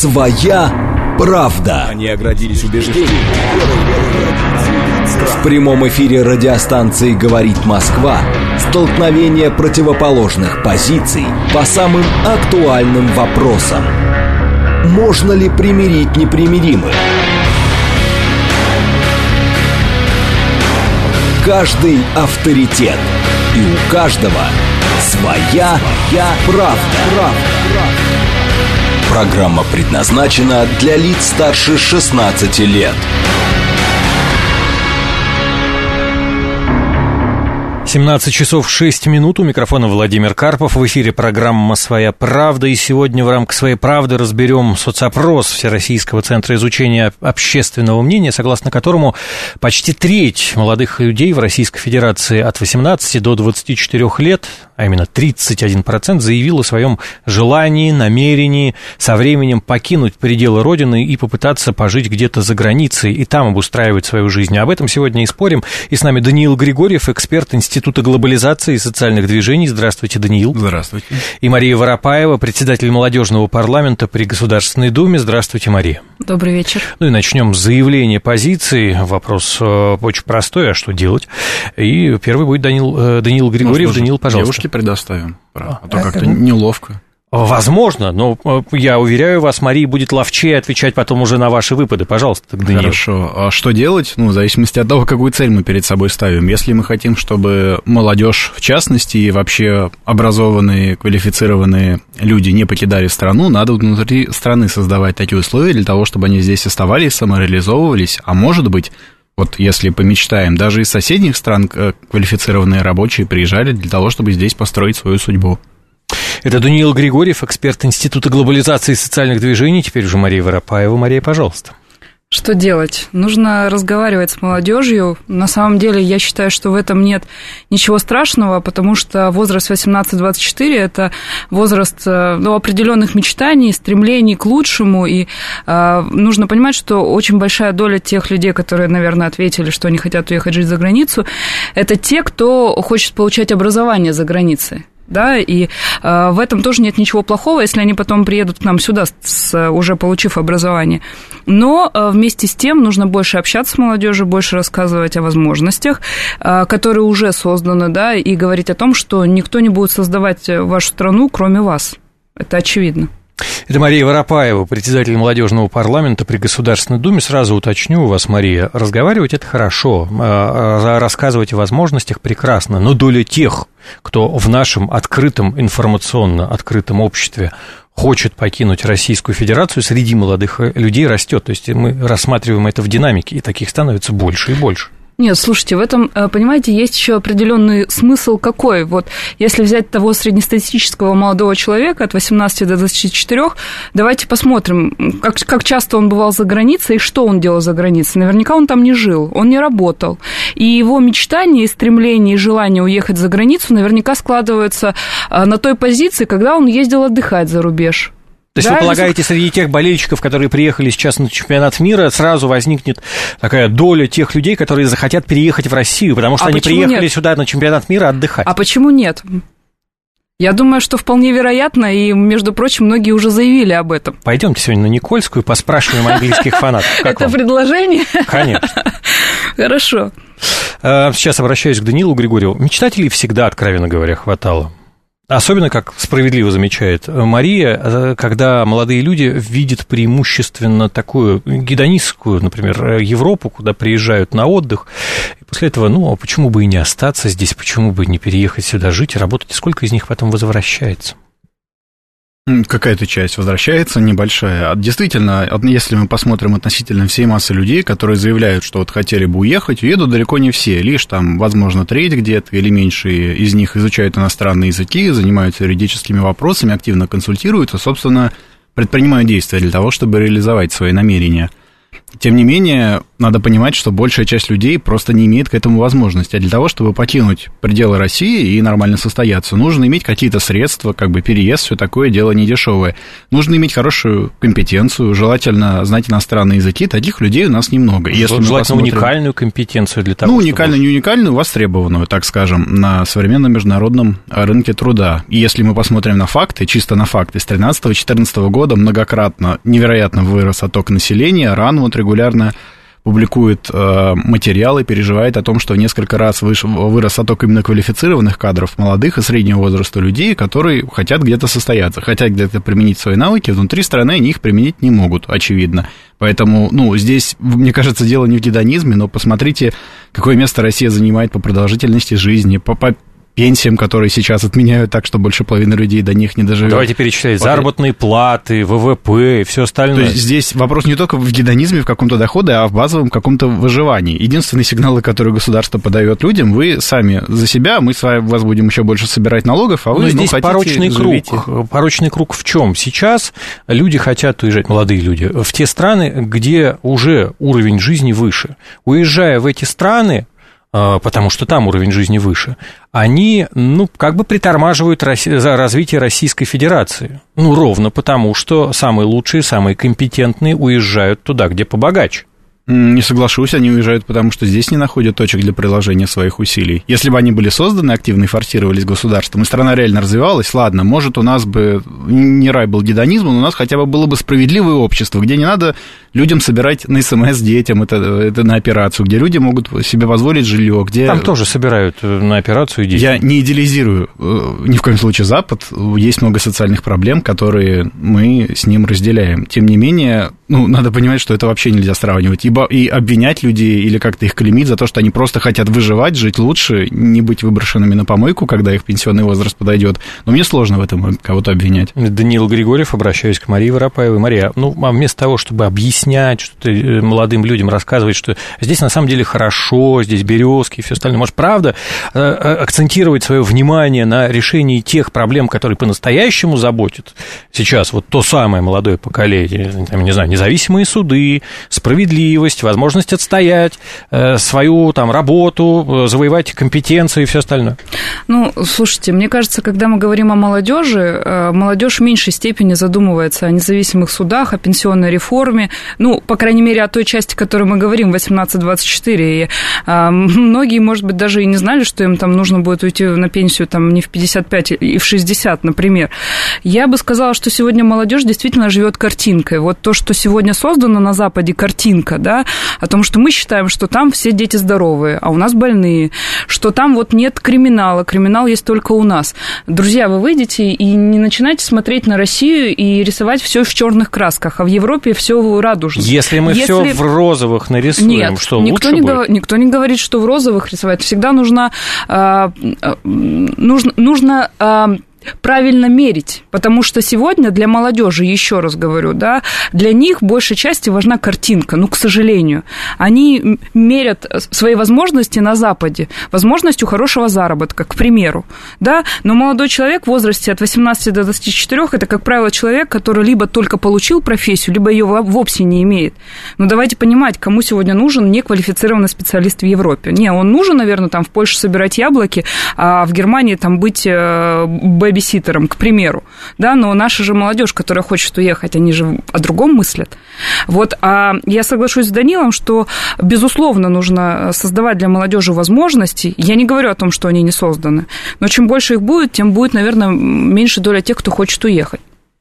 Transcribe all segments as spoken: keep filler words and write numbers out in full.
Своя правда. Они оградились убеждениями. В прямом эфире радиостанции «Говорит Москва» столкновение противоположных позиций по самым актуальным вопросам. Можно ли примирить непримиримых? Каждый авторитет. И у каждого своя правда. Программа предназначена для лиц старше шестнадцати лет. семнадцать часов шесть минут. У микрофона Владимир Карпов. В эфире программа «Своя правда». И сегодня в рамках «Своей правды» разберем соцопрос Всероссийского центра изучения общественного мнения, согласно которому почти треть молодых людей в Российской Федерации от восемнадцати до двадцати четырёх лет, а именно тридцать один процент, заявил о своем желании, намерении со временем покинуть пределы Родины и попытаться пожить где-то за границей и там обустраивать свою жизнь. Об этом сегодня и спорим. И с нами Даниил Григорьев, эксперт Института Института глобализации и социальных движений. Здравствуйте, Даниил. Здравствуйте. И Мария Воропаева, председатель молодежного парламента при Государственной Думе. Здравствуйте, Мария. Добрый вечер. Ну и начнем с заявления позиции. Вопрос очень простой, а что делать? И первый будет Даниил, Даниил Григорьев. Может, Даниил, пожалуйста. Девушке предоставим. А, а то как-то неловко. Возможно, но я уверяю вас, Мария будет ловчее отвечать потом уже на ваши выпады. Пожалуйста, Даниил. Хорошо. А что делать? Ну, в зависимости от того, какую цель мы перед собой ставим. Если мы хотим, чтобы молодежь, в частности, и вообще образованные, квалифицированные люди не покидали страну, надо внутри страны создавать такие условия для того, чтобы они здесь оставались, самореализовывались, а может быть... Вот если помечтаем, даже из соседних стран квалифицированные рабочие приезжали для того, чтобы здесь построить свою судьбу. Это Даниил Григорьев, эксперт Института глобализации и социальных движений. Теперь уже Мария Воропаева. Мария, пожалуйста. Что делать? Нужно разговаривать с молодежью. На самом деле, я считаю, что в этом нет ничего страшного, потому что возраст восемнадцать двадцать четыре – это возраст ну, определенных мечтаний, стремлений к лучшему. И э, нужно понимать, что очень большая доля тех людей, которые, наверное, ответили, что они хотят уехать жить за границу, это те, кто хочет получать образование за границей. Да, и э, в этом тоже нет ничего плохого, если они потом приедут к нам сюда, с, уже получив образование. Но э, вместе с тем нужно больше общаться с молодежью, больше рассказывать о возможностях, э, которые уже созданы, да, и говорить о том, что никто не будет создавать вашу страну, кроме вас. Это очевидно. Это Мария Воропаева, председатель молодежного парламента при Государственной Думе. Сразу уточню у вас, Мария, разговаривать – это хорошо, рассказывать о возможностях – прекрасно, но доля тех, кто в нашем открытом, информационно открытом обществе хочет покинуть Российскую Федерацию, среди молодых людей растет. То есть мы рассматриваем это в динамике, и таких становится больше и больше. Нет, слушайте, в этом, понимаете, есть еще определенный смысл какой. Вот если взять того среднестатистического молодого человека от восемнадцати до двадцати четырёх, давайте посмотрим, как, как часто он бывал за границей и что он делал за границей. Наверняка он там не жил, он не работал. И его мечтания, и стремление, и желание уехать за границу наверняка складываются на той позиции, когда он ездил отдыхать за рубеж. То есть да, вы полагаете, среди тех болельщиков, которые приехали сейчас на чемпионат мира, сразу возникнет такая доля тех людей, которые захотят переехать в Россию, потому что а они приехали нет? сюда на чемпионат мира отдыхать? А почему нет? Я думаю, что вполне вероятно, и, между прочим, многие уже заявили об этом. Пойдемте сегодня на Никольскую, поспрашиваем английских фанатов. Это предложение? Конечно. Хорошо. Сейчас обращаюсь к Даниилу Григорьеву. Мечтателей всегда, откровенно говоря, хватало. Особенно, как справедливо замечает Мария, когда молодые люди видят преимущественно такую гедонистскую, например, Европу, куда приезжают на отдых, и после этого, ну, а почему бы и не остаться здесь, почему бы не переехать сюда жить и работать, и сколько из них потом возвращается? Какая-то часть возвращается, небольшая. Действительно, если мы посмотрим относительно всей массы людей, которые заявляют, что вот хотели бы уехать, уедут далеко не все. Лишь там, возможно, треть где-то или меньше из них изучают иностранные языки, занимаются юридическими вопросами, активно консультируются, собственно, предпринимают действия для того, чтобы реализовать свои намерения. Тем не менее, надо понимать, что большая часть людей просто не имеет к этому возможности. А для того, чтобы покинуть пределы России и нормально состояться, нужно иметь какие-то средства, как бы переезд, все такое дело недешевое. Нужно иметь хорошую компетенцию, желательно знать иностранные языки. Таких людей у нас немного. И если желательно посмотрим... уникальную компетенцию для того, Ну, чтобы... уникальную, не уникальную, востребованную, так скажем, на современном международном рынке труда. И если мы посмотрим на факты, чисто на факты, с тринадцатого-четырнадцатого года многократно, невероятно вырос отток населения. РАН вот регулярно публикует э, материалы, переживает о том, что несколько раз выш, вырос отток именно квалифицированных кадров, молодых и среднего возраста людей, которые хотят где-то состояться, хотят где-то применить свои навыки, внутри страны они их применить не могут, очевидно. Поэтому, ну, здесь, мне кажется, дело не в гедонизме, но посмотрите, какое место Россия занимает по продолжительности жизни, по, по пенсиям, которые сейчас отменяют так, что больше половины людей до них не доживет. Давайте перечислять заработные платы, ВВП и все остальное. То есть здесь вопрос не только в гедонизме, в каком-то доходе, а в базовом каком-то выживании. Единственные сигналы, которые государство подает людям, вы сами за себя, мы с вами вас будем еще больше собирать налогов, а вы, Но ну, здесь хотите, порочный живите. круг. Порочный круг в чем? Сейчас люди хотят уезжать, молодые люди, в те страны, где уже уровень жизни выше. Уезжая в эти страны, потому что там уровень жизни выше, они, ну, как бы притормаживают развитие Российской Федерации. Ну, ровно потому, что самые лучшие, самые компетентные уезжают туда, где побогаче. Не соглашусь, они уезжают, потому что здесь не находят точек для приложения своих усилий. Если бы они были созданы, активно и форсировались государством, и страна реально развивалась, ладно, может, у нас бы не рай был гедонизм, но у нас хотя бы было бы справедливое общество, где не надо людям собирать на СМС детям, это, это на операцию, где люди могут себе позволить жилье, где... Там тоже собирают на операцию детей. Я не идеализирую ни в коем случае Запад, есть много социальных проблем, которые мы с ним разделяем. Тем не менее, ну, надо понимать, что это вообще нельзя сравнивать, ибо и обвинять людей или как-то их клеймить за то, что они просто хотят выживать, жить лучше, не быть выброшенными на помойку, когда их пенсионный возраст подойдет. Но мне сложно в этом кого-то обвинять. Даниил Григорьев, обращаюсь к Марии Воропаевой. Мария, ну, а вместо того, чтобы объяснять, что-то молодым людям рассказывать, что здесь на самом деле хорошо, здесь березки и все остальное, может, правда, акцентировать свое внимание на решении тех проблем, которые по-настоящему заботят сейчас вот то самое молодое поколение, там, не знаю, независимые суды, справедливость, возможность отстоять э, свою там работу, завоевать компетенции и все остальное. Ну, слушайте, мне кажется, когда мы говорим о молодежи, э, молодежь в меньшей степени задумывается о независимых судах, о пенсионной реформе, ну, по крайней мере, о той части, о которой мы говорим, восемнадцать двадцать четыре. И э, многие, может быть, даже и не знали, что им там нужно будет уйти на пенсию там не в пятьдесят пять и в шестьдесят, например. Я бы сказала, что сегодня молодежь действительно живет картинкой. Вот то, что сегодня создано на Западе, картинка, да, о том, что мы считаем, что там все дети здоровые, а у нас больные, что там вот нет криминала, криминал есть только у нас. Друзья, вы выйдете и не начинайте смотреть на Россию и рисовать все в черных красках, а в Европе все радужно. Если мы Если... все в розовых нарисуем, нет, что никто лучше не будет? Гов... Никто не говорит, что в розовых рисовать. Всегда нужно, э, нужно, нужно э, правильно мерить, потому что сегодня для молодежи, еще раз говорю, да, для них большей части важна картинка, ну, к сожалению. Они мерят свои возможности на Западе, возможностью хорошего заработка, к примеру, да, но молодой человек в возрасте от восемнадцати до двадцати четырёх это, как правило, человек, который либо только получил профессию, либо ее вовсе не имеет. Но давайте понимать, кому сегодня нужен неквалифицированный специалист в Европе. Не, он нужен, наверное, там в Польше собирать яблоки, а в Германии там быть бэби бэбиситером, к примеру, да, но наша же молодежь, которая хочет уехать, они же о другом мыслят. Вот, а я соглашусь с Данилом, что, безусловно, нужно создавать для молодежи возможности. Я не говорю о том, что они не созданы, но чем больше их будет, тем будет, наверное, меньше доля тех, кто хочет уехать.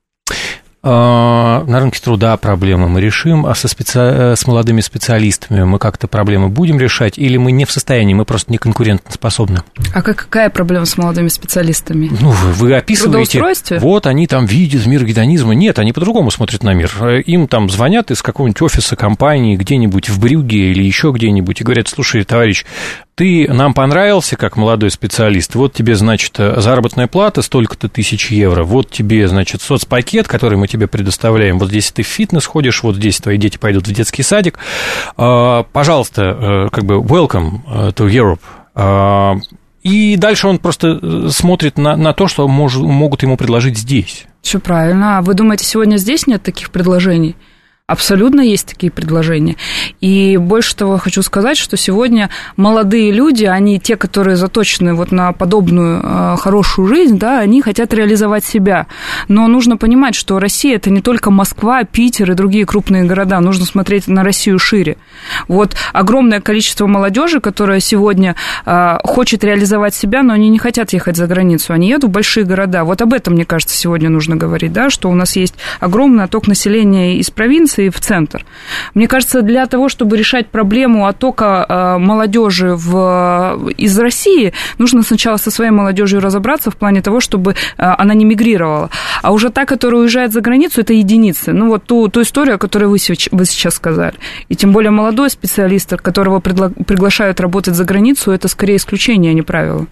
На рынке труда проблемы мы решим, а со специ... с молодыми специалистами мы как-то проблемы будем решать, или мы не в состоянии, мы просто не конкурентоспособны? А какая проблема с молодыми специалистами? Ну, вы, вы описываете, вот они там видят мир гедонизма. Нет, они по-другому смотрят на мир. Им там звонят из какого-нибудь офиса компании где-нибудь в Брюгге или еще где-нибудь и говорят: слушай, товарищ, ты нам понравился как молодой специалист, вот тебе, значит, заработная плата столько-то тысяч евро, вот тебе, значит, соцпакет, который мы тебе предоставляем, вот здесь ты в фитнес ходишь, вот здесь твои дети пойдут в детский садик, пожалуйста, как бы welcome to Europe. И дальше он просто смотрит на, на то, что мож, могут ему предложить здесь. Все правильно. А вы думаете, сегодня здесь нет таких предложений? Абсолютно есть такие предложения. И больше того хочу сказать, что сегодня молодые люди, они те, которые заточены вот на подобную э, хорошую жизнь, да, они хотят реализовать себя. Но нужно понимать, что Россия – это не только Москва, Питер и другие крупные города. Нужно смотреть на Россию шире. Вот огромное количество молодежи, которая сегодня э, хочет реализовать себя, но они не хотят ехать за границу. Они едут в большие города. Вот об этом, мне кажется, сегодня нужно говорить, да, что у нас есть огромный отток населения из провинции и в центр. Мне кажется, для того, чтобы решать проблему оттока молодежи в, из России, нужно сначала со своей молодежью разобраться в плане того, чтобы она не мигрировала. А уже та, которая уезжает за границу, это единицы. Ну, вот ту, ту историю, которую вы, вы сейчас сказали. И тем более молодой специалист, которого пригла- приглашают работать за границу, это скорее исключение, а не правило.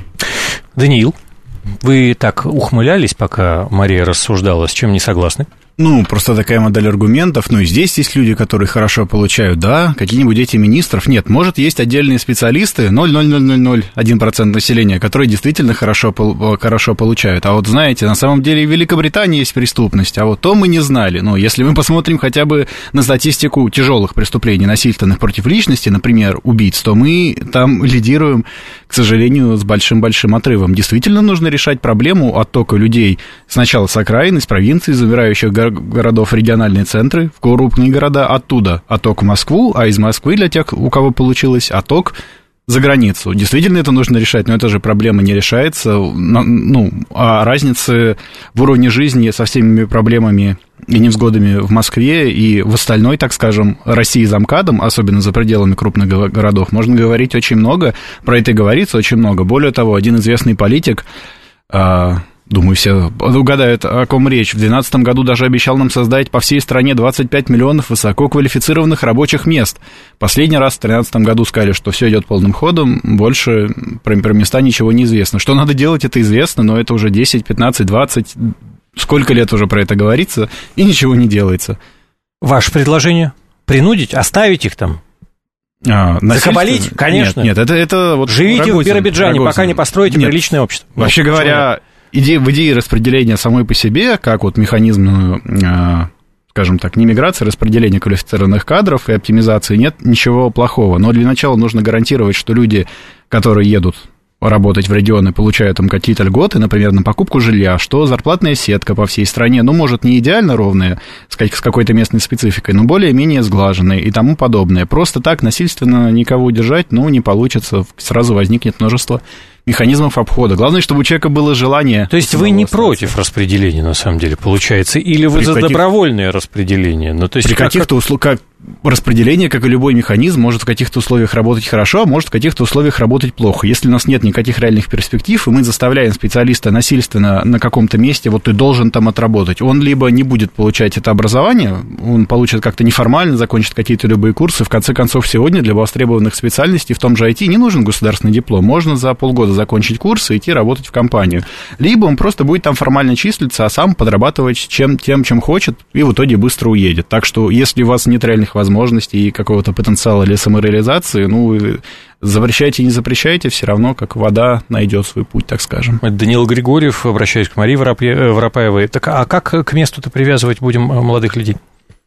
Даниил, вы так ухмылялись, пока Мария рассуждала, с чем не согласны? Ну, просто такая модель аргументов. Ну, и здесь есть люди, которые хорошо получают, да, какие-нибудь дети министров. Нет, может, есть отдельные специалисты, ноль целых ноль ноль ноль один процент населения, которые действительно хорошо, хорошо получают. А вот, знаете, на самом деле в Великобритании есть преступность, а вот то мы не знали. Ну, если мы посмотрим хотя бы на статистику тяжелых преступлений, насильственных против личности, например, убийц, то мы там лидируем, к сожалению, с большим-большим отрывом. Действительно нужно решать проблему оттока людей сначала с окраин, из провинции, из умирающих городов, городов, региональные центры, в крупные города, оттуда отток в Москву, а из Москвы для тех, у кого получилось, отток за границу. Действительно, это нужно решать, но эта же проблема не решается. Ну, а разницы в уровне жизни со всеми проблемами и невзгодами в Москве и в остальной, так скажем, России за МКАДом, особенно за пределами крупных городов, можно говорить очень много, про это и говорится очень много. Более того, один известный политик, думаю, все угадают, о ком речь. В две тысячи двенадцатом году даже обещал нам создать по всей стране двадцать пять миллионов высококвалифицированных рабочих мест. Последний раз в две тысячи тринадцатом году сказали, что все идет полным ходом, больше про, про места ничего не известно. Что надо делать, это известно, но это уже десять, пятнадцать, двадцать, сколько лет уже про это говорится, и ничего не делается. Ваше предложение? Принудить? Оставить их там? А, закабалить? Конечно. Нет, нет, это, это вот живите Рогозин, в Биробиджане, Рогозин. Пока не построите нет, приличное общество. Вообще говоря... Идея, в идее распределения самой по себе, как вот механизм, скажем так, не миграции, распределения квалифицированных кадров и оптимизации, нет ничего плохого. Но для начала нужно гарантировать, что люди, которые едут работать в регионы, получают там какие-то льготы, например, на покупку жилья, что зарплатная сетка по всей стране, ну, может, не идеально ровная, с какой-то местной спецификой, но более-менее сглаженная и тому подобное. Просто так насильственно никого удержать, ну, не получится, сразу возникнет множество механизмов обхода. Главное, чтобы у человека было желание... То есть вы не остаться. Против распределения, на самом деле, получается? Или вы при за каких... добровольное распределение? Ну, то есть при как, каких-то условиях... Распределение, как и любой механизм, может в каких-то условиях работать хорошо, а может в каких-то условиях работать плохо. Если у нас нет никаких реальных перспектив, и мы заставляем специалиста насильственно на каком-то месте, вот ты должен там отработать, он либо не будет получать это образование, он получит как-то неформально, закончит какие-то любые курсы. В конце концов, сегодня для востребованных специальностей в том же ай ти не нужен государственный диплом. Можно за полгода закончить курсы и идти работать в компанию. Либо он просто будет там формально числиться, а сам подрабатывать чем, тем, чем хочет, и в итоге быстро уедет. Так что, если у вас нет реальных возможностей и какого-то потенциала для самореализации, ну, запрещайте, не запрещайте, все равно, как вода найдет свой путь, так скажем. Это Даниил Григорьев, обращаюсь к Марии Воропаевой. Так, а как к месту-то привязывать будем молодых людей?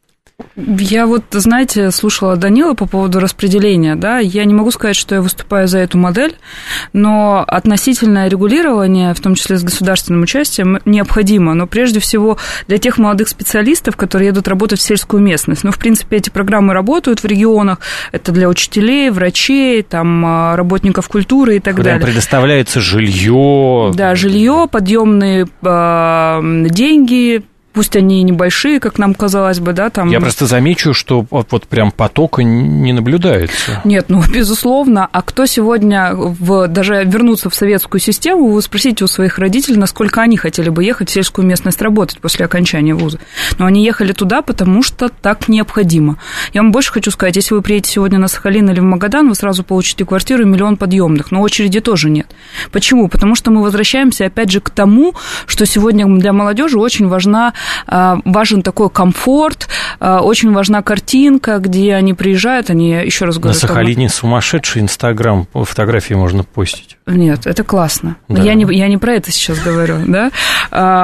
Я вот, знаете, слушала Данила по поводу распределения, да, я не могу сказать, что я выступаю за эту модель, но относительное регулирование, в том числе с государственным участием, необходимо, но прежде всего для тех молодых специалистов, которые едут работать в сельскую местность. Ну, в принципе, эти программы работают в регионах, это для учителей, врачей, там, работников культуры и так Когда далее. Предоставляется жилье. Да, жилье, подъемные э, деньги. Пусть они небольшие, как нам казалось бы, да, там... Я просто замечу, что вот, вот прям потока не наблюдается. Нет, ну, безусловно. А кто сегодня, в, даже вернуться в советскую систему, вы спросите у своих родителей, насколько они хотели бы ехать в сельскую местность работать после окончания вуза. Но они ехали туда, потому что так необходимо. Я вам больше хочу сказать, если вы приедете сегодня на Сахалин или в Магадан, вы сразу получите квартиру и миллион подъемных, но очереди тоже нет. Почему? Потому что мы возвращаемся, опять же, к тому, что сегодня для молодежи очень важна важен такой комфорт, очень важна картинка, где они приезжают, они, еще раз говорю... На Сахалине сумасшедший Инстаграм, фотографии можно постить. Нет, это классно. Да. Я, не, я не про это сейчас говорю, да.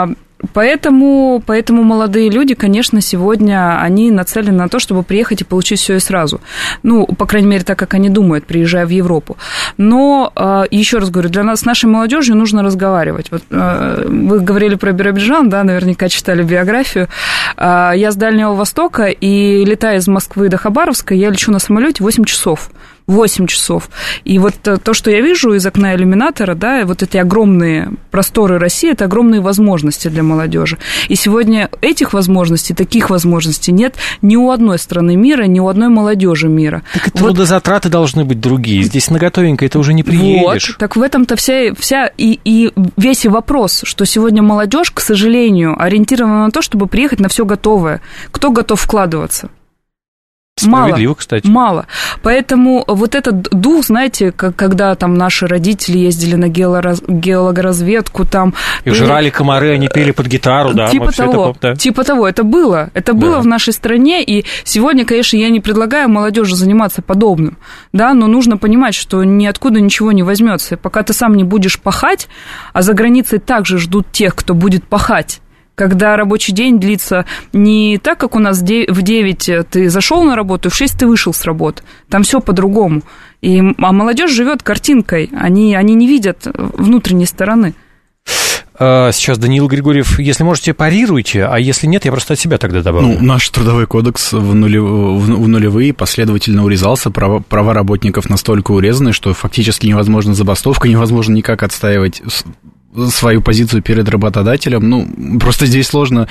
Поэтому, поэтому молодые люди, конечно, сегодня, они нацелены на то, чтобы приехать и получить все и сразу. Ну, по крайней мере, так, как они думают, приезжая в Европу. Но, еще раз говорю, для нас, с нашей молодежью нужно разговаривать. Вот вы говорили про Биробиджан, да, наверняка читали биографию. Я с Дальнего Востока, и летая из Москвы до Хабаровска, я лечу на самолете восемь часов. восемь часов. И вот то, что я вижу из окна иллюминатора, да, вот эти огромные просторы России, это огромные возможности для молодежи. И сегодня этих возможностей, таких возможностей нет ни у одной страны мира, ни у одной молодежи мира. Так и трудозатраты вот должны быть другие. Здесь наготовенько это уже не приедешь. Вот, так в этом-то вся, вся и, и весь и вопрос, что сегодня молодежь, к сожалению, ориентирована на то, чтобы приехать на все готовое. Кто готов вкладываться? Справедливо, мало, кстати. Мало. Поэтому вот этот дух, знаете, как, когда там наши родители ездили на геолораз, геологоразведку, там... И жрали комары, они пели под гитару, да. Типа того, это, да. типа того, это было. Это было да. в нашей стране, и сегодня, конечно, я не предлагаю молодежи заниматься подобным, да, но нужно понимать, что ниоткуда ничего не возьмется. Пока ты сам не будешь пахать, а за границей также ждут тех, кто будет пахать. Когда рабочий день длится не так, как у нас в девять ты зашел на работу, и в шесть ты вышел с работы. Там все по-другому. И, а молодежь живет картинкой, они, они не видят внутренней стороны. Сейчас Даниил Григорьев, если можете, парируйте, а если нет, я просто от себя тогда добавлю. Ну, наш трудовой кодекс в, нулев... в нулевые последовательно урезался, права... права работников настолько урезаны, что фактически невозможно забастовка, невозможно никак отстаивать свою позицию перед работодателем. Ну, просто здесь сложно.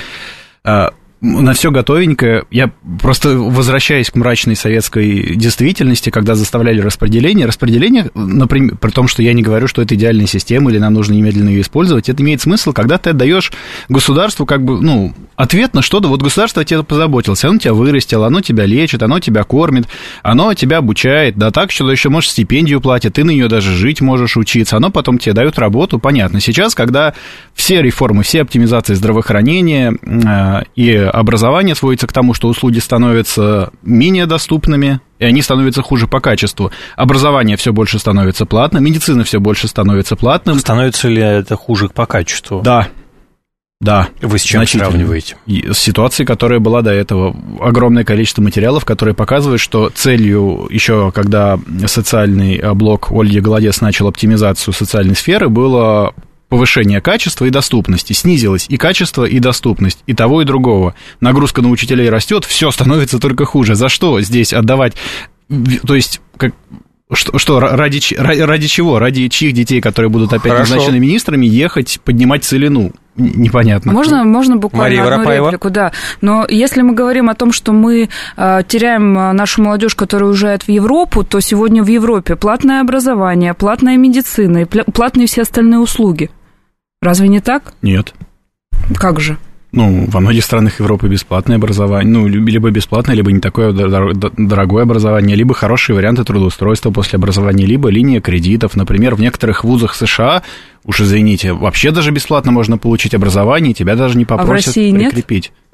На все готовенькое. Я просто возвращаюсь к мрачной советской действительности, когда заставляли распределение. Распределение, например, при том, что я не говорю, что это идеальная система, или нам нужно немедленно ее использовать, это имеет смысл, когда ты отдаешь государству как бы, ну, ответ на что-то. Вот государство о тебе позаботилось, оно тебя вырастило, оно тебя лечит, оно тебя кормит, оно тебя обучает, да так, что еще, может, стипендию платит, ты на нее даже жить можешь, учиться, оно потом тебе дает работу, понятно. Сейчас, когда все реформы, все оптимизации здравоохранения э, и образование сводится к тому, что услуги становятся менее доступными, и они становятся хуже по качеству. Образование все больше становится платным, медицина все больше становится платным. Становится ли это хуже по качеству? Да. Да. Вы с чем сравниваете? С ситуацией, которая была до этого. Огромное количество материалов, которые показывают, что целью еще, когда социальный блок Ольги Голодец начал оптимизацию социальной сферы, было повышение качества и доступности. Снизилось и качество, и доступность, и того, и другого. Нагрузка на учителей растет, все становится только хуже. За что здесь отдавать? То есть, как... Что, что ради, ради чего? Ради чьих детей, которые будут опять Хорошо. назначены министрами, ехать, поднимать целину? Непонятно. Можно, можно буквально Мария одну Воропаева. реплику, да. Но если мы говорим о том, что мы э, теряем нашу молодежь, которая уезжает в Европу, то сегодня в Европе платное образование, платная медицина и платные все остальные услуги. Разве не так? Нет. Как же? Ну, во многих странах Европы бесплатное образование, ну, либо бесплатное, либо не такое дорогое образование, либо хорошие варианты трудоустройства после образования, либо линия кредитов. Например, в некоторых вузах США, уж извините, вообще даже бесплатно можно получить образование, и тебя даже не попросят а в России прикрепить. Нет?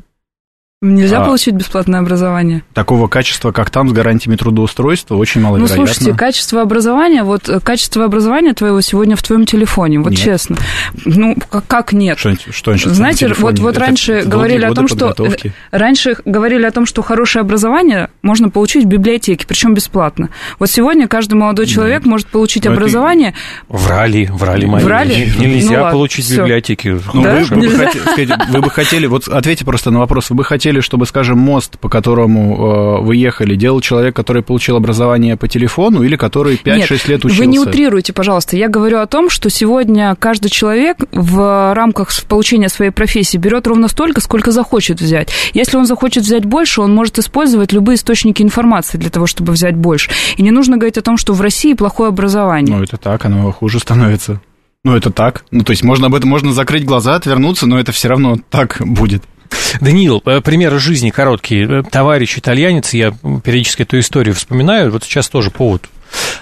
Нельзя а, получить бесплатное образование? Такого качества, как там, с гарантиями трудоустройства, очень маловероятно. Ну, слушайте, качество образования, вот качество образования твоего сегодня в твоем телефоне, вот нет. честно. Ну, как, как нет? Что, что значит Знаете, вот, вот раньше говорили о том, что... Раньше говорили о том, что хорошее образование можно получить в библиотеке, причем бесплатно. Вот сегодня каждый молодой человек да. может получить Но образование... Это... Врали, врали мои. Врали? Нельзя ну, получить в библиотеке. Ну, да? вы, вы, бы хотели, вы бы хотели... Вот ответьте просто на вопрос. Вы бы хотели, чтобы, скажем, мост, по которому э, вы ехали, делал человек, который получил образование по телефону или который пять-шесть лет учился? Вы не утрируйте, пожалуйста. Я говорю о том, что сегодня каждый человек в рамках получения своей профессии берет ровно столько, сколько захочет взять. Если он захочет взять больше, он может использовать любые источники информации для того, чтобы взять больше. И не нужно говорить о том, что в России плохое образование. Ну, это так, оно хуже становится. Ну, это так. Ну, то есть можно об этом можно закрыть глаза, отвернуться, но это все равно так будет. Даниил, примеры жизни короткие. Товарищ итальянец, я периодически эту историю вспоминаю, вот сейчас тоже повод.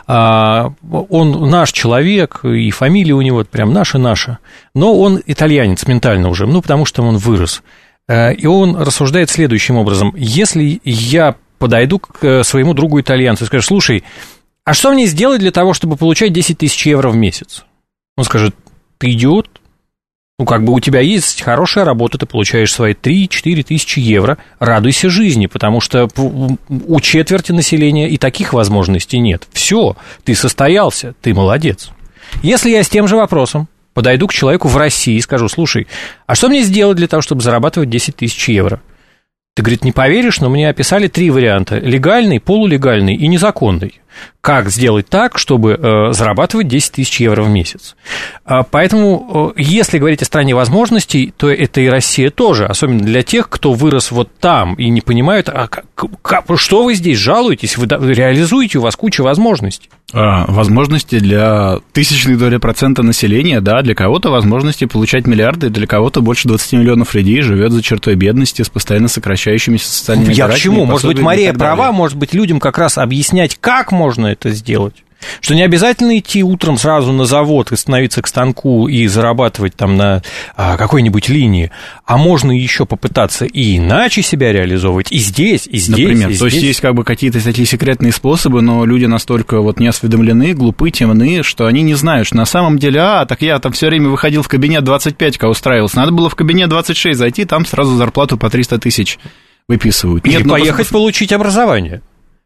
Он наш человек, и фамилия у него прям наша-наша, но он итальянец ментально уже, ну, потому что он вырос. И он рассуждает следующим образом. Если я подойду к своему другу итальянцу и скажу: слушай, а что мне сделать для того, чтобы получать десять тысяч евро в месяц? Он скажет: ты идиот? Ну, как бы у тебя есть хорошая работа, ты получаешь свои три-четыре тысячи евро, радуйся жизни, потому что у четверти населения и таких возможностей нет. Все, ты состоялся, ты молодец. Если я с тем же вопросом подойду к человеку в России и скажу: слушай, а что мне сделать для того, чтобы зарабатывать десять тысяч евро? Ты, говорит, не поверишь, но мне описали три варианта: легальный, полулегальный и незаконный. Как сделать так, чтобы э, зарабатывать десять тысяч евро в месяц? А, поэтому, э, если говорить о стране возможностей, то это и Россия тоже, особенно для тех, кто вырос вот там и не понимают, а как, как, что вы здесь жалуетесь, вы, вы реализуете, у вас куча возможностей. А, возможности для тысячной доли процента населения, да, для кого-то возможности получать миллиарды, для кого-то больше двадцати миллионов людей живет за чертой бедности с постоянно сокращающимися социальными Я к чему? Может быть, Мария права, может быть, людям как раз объяснять, как можно можно это сделать. Что не обязательно идти утром сразу на завод и становиться к станку и зарабатывать там на а, какой-нибудь линии, а можно еще попытаться и иначе себя реализовывать, и здесь, и здесь, Например, и то здесь. есть есть как бы какие-то такие секретные способы, но люди настолько вот неосведомлены, глупы, темны, что они не знают, что на самом деле, а, так я там все время выходил в кабинет двадцать пять, когда устраивался, надо было в кабинет двадцать шесть зайти, там сразу зарплату по триста тысяч выписывают. Или Нет, ну, поехать пос... получить образование.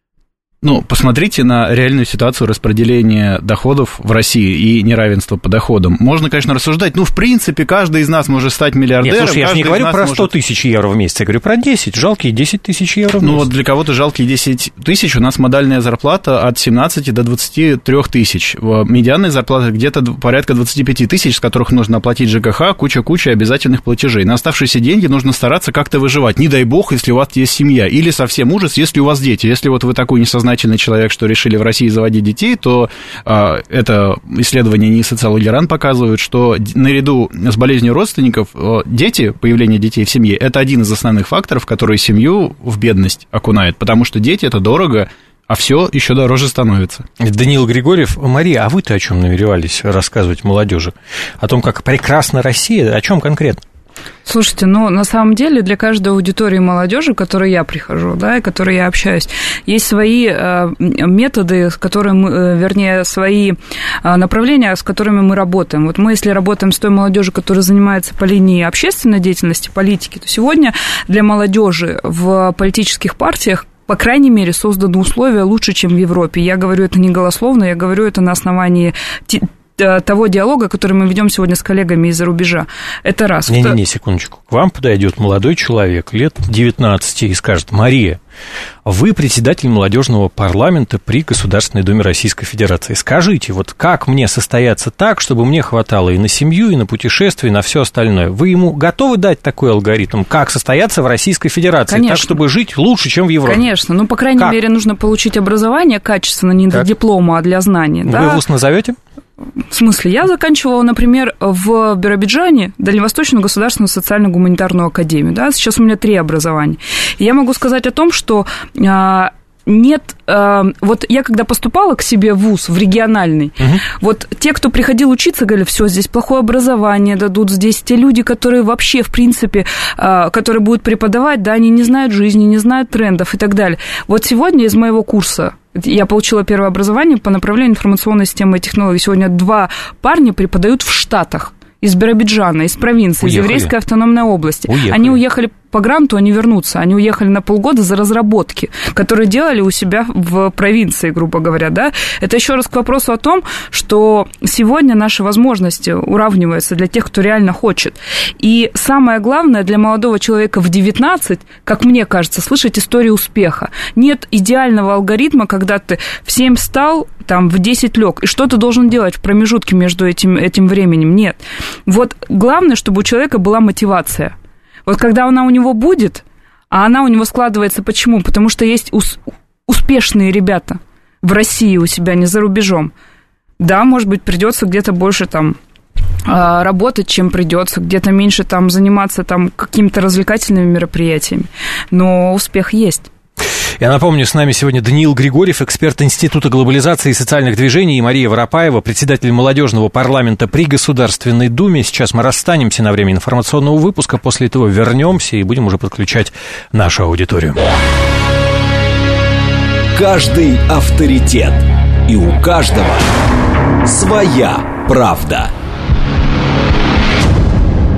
Ну, посмотрите на реальную ситуацию распределения доходов в России и неравенства по доходам. Можно, конечно, рассуждать, ну, в принципе, каждый из нас может стать миллиардером. Нет, слушай, я же не говорю про сто может... тысяч евро в месяц, я говорю про десять, жалкие десять тысяч евро в месяц. Ну, вот для кого-то жалкие десять тысяч, у нас модальная зарплата от семнадцати до двадцати трёх тысяч. Медианная зарплата где-то порядка двадцати пяти тысяч, с которых нужно оплатить ЖКХ, куча-куча обязательных платежей. На оставшиеся деньги нужно стараться как-то выживать. Не дай бог, если у вас есть семья. Или совсем ужас, если у вас дети. Если вот вы такой несознательный человек, что решили в России заводить детей, то а, это исследования НИИ социологии РАН показывают, что наряду с болезнью родственников дети, появление детей в семье, это один из основных факторов, который семью в бедность окунает, потому что дети – это дорого, а все еще дороже становится. Даниил Григорьев. Мария, а вы-то о чем намеревались рассказывать молодежи? О том, как прекрасна Россия, о чем конкретно? Слушайте, ну, на самом деле для каждой аудитории молодежи, к которой я прихожу, да, и к которой я общаюсь, есть свои э, методы, с которыми, э, вернее, свои э, направления, с которыми мы работаем. Вот мы, если работаем с той молодежью, которая занимается по линии общественной деятельности, политики, то сегодня для молодежи в политических партиях, по крайней мере, созданы условия лучше, чем в Европе. Я говорю это не голословно, я говорю это на основании того диалога, который мы ведем сегодня с коллегами из-за рубежа. Это раз. Не-не-не, секундочку. К вам подойдет молодой человек лет девятнадцати и скажет: Мария, вы председатель молодежного парламента при Государственной Думе Российской Федерации. Скажите, вот как мне состояться так, чтобы мне хватало и на семью, и на путешествия, и на все остальное? Вы ему готовы дать такой алгоритм, как состояться в Российской Федерации, Конечно. так, чтобы жить лучше, чем в Европе? Конечно. Ну, по крайней как? мере, нужно получить образование качественно, не для диплома, а для знаний. Вы да? вуз назовете? В смысле? Я заканчивала, например, в Биробиджане Дальневосточную государственную социально-гуманитарную академию. Да? Сейчас у меня три образования. И я могу сказать о том, что а, нет... А, вот я когда поступала к себе в вуз, в региональный, угу. вот те, кто приходил учиться, говорили: все, здесь плохое образование дадут, здесь те люди, которые вообще, в принципе, а, которые будут преподавать, да, они не знают жизни, не знают трендов и так далее. Вот сегодня из моего курса я получила первое образование по направлению информационной системы и технологий. Сегодня два парня преподают в Штатах. Из Биробиджана, из провинции, уехали. Из Еврейской автономной области. Уехали. Они уехали по гранту, они вернутся. Они уехали на полгода за разработки, которые делали у себя в провинции, грубо говоря, да. Это еще раз к вопросу о том, что сегодня наши возможности уравниваются для тех, кто реально хочет. И самое главное для молодого человека в девятнадцать, как мне кажется, слышать историю успеха. Нет идеального алгоритма, когда ты в семь встал, там, в десять лег, и что ты должен делать в промежутке между этим, этим временем? Нет. Вот главное, чтобы у человека была мотивация. Вот когда она у него будет, а она у него складывается почему? Потому что есть ус- успешные ребята в России у себя, не за рубежом. Да, может быть, придется где-то больше там работать, чем придется, где-то меньше там заниматься там какими-то развлекательными мероприятиями, но успех есть. Я напомню, с нами сегодня Даниил Григорьев, эксперт Института глобализации и социальных движений, и Мария Воропаева, председатель молодежного парламента при Государственной Думе. Сейчас мы расстанемся на время информационного выпуска, после этого вернемся и будем уже подключать нашу аудиторию. Каждый авторитет, и у каждого своя правда.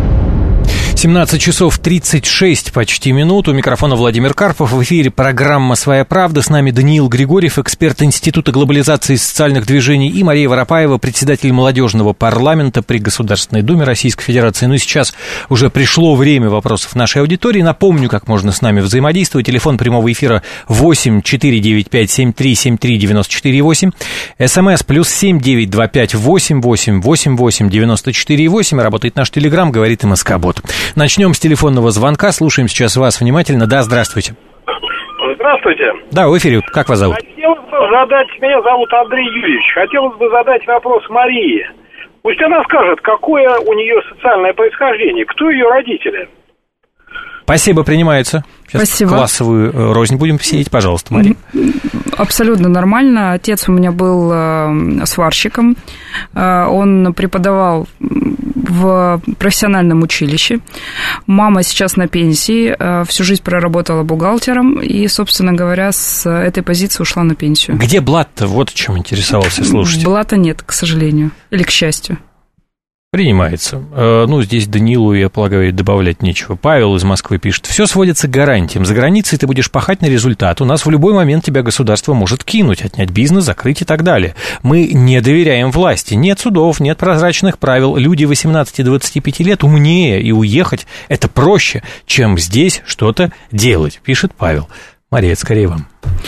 семнадцать часов тридцать шесть почти минут. У микрофона Владимир Карпов. В эфире программа «Своя правда». С нами Даниил Григорьев, эксперт Института глобализации и социальных движений, и Мария Воропаева, председатель молодежного парламента при Государственной Думе Российской Федерации. Ну и сейчас уже пришло время вопросов нашей аудитории. Напомню, как можно с нами взаимодействовать. Телефон прямого эфира восемь четыре девять пять семь три семь три девять четыре восемь. СМС плюс семь девять два пять восемь восемь восемь восемь девяносто четыре восемь. Работает наш Телеграм, говорит МСК-бот. Начнем с телефонного звонка. Слушаем сейчас вас внимательно. Да, здравствуйте. Здравствуйте. Да, в эфире. Как вас зовут? Хотелось бы задать... Меня зовут Андрей Юрьевич. Хотелось бы задать вопрос Марии. Пусть она скажет, какое у нее социальное происхождение, кто ее родители. Спасибо, принимается. Сейчас Спасибо. Классовую рознь будем сеять, пожалуйста, Мария. Абсолютно нормально. Отец у меня был сварщиком. Он преподавал в профессиональном училище. Мама сейчас на пенсии. Всю жизнь проработала бухгалтером. И, собственно говоря, с этой позиции ушла на пенсию. Где блат-то? Вот чем интересовался слушатель. Блата нет, к сожалению. Или к счастью. Принимается. Ну, здесь Данилу, я полагаю, добавлять нечего. Павел из Москвы пишет. Все сводится к гарантиям. За границей ты будешь пахать на результат. У нас в любой момент тебя государство может кинуть, отнять бизнес, закрыть и так далее. Мы не доверяем власти. Нет судов, нет прозрачных правил. Люди восемнадцати-двадцати пяти лет умнее, и уехать это проще, чем здесь что-то делать, пишет Павел. Мария, скорее вам.